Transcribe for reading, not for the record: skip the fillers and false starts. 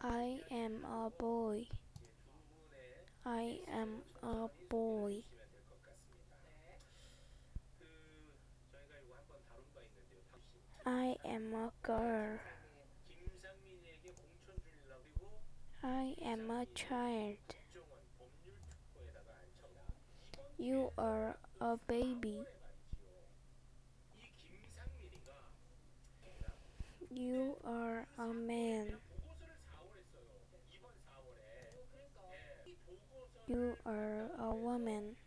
I am a boy. I am a boy. I am a girl. I am a child. You are a baby. You are a man. You are a woman.